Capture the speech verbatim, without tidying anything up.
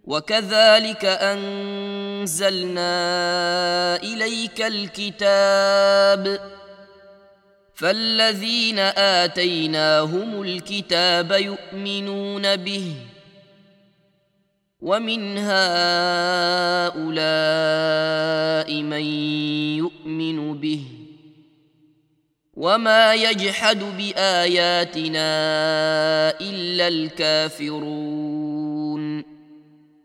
وكذلك أنزلنا إليك الكتاب فالذين آتيناهم الكتاب يؤمنون به ومن هؤلاء من يؤمن به وما يجحد بآياتنا إلا الكافرون.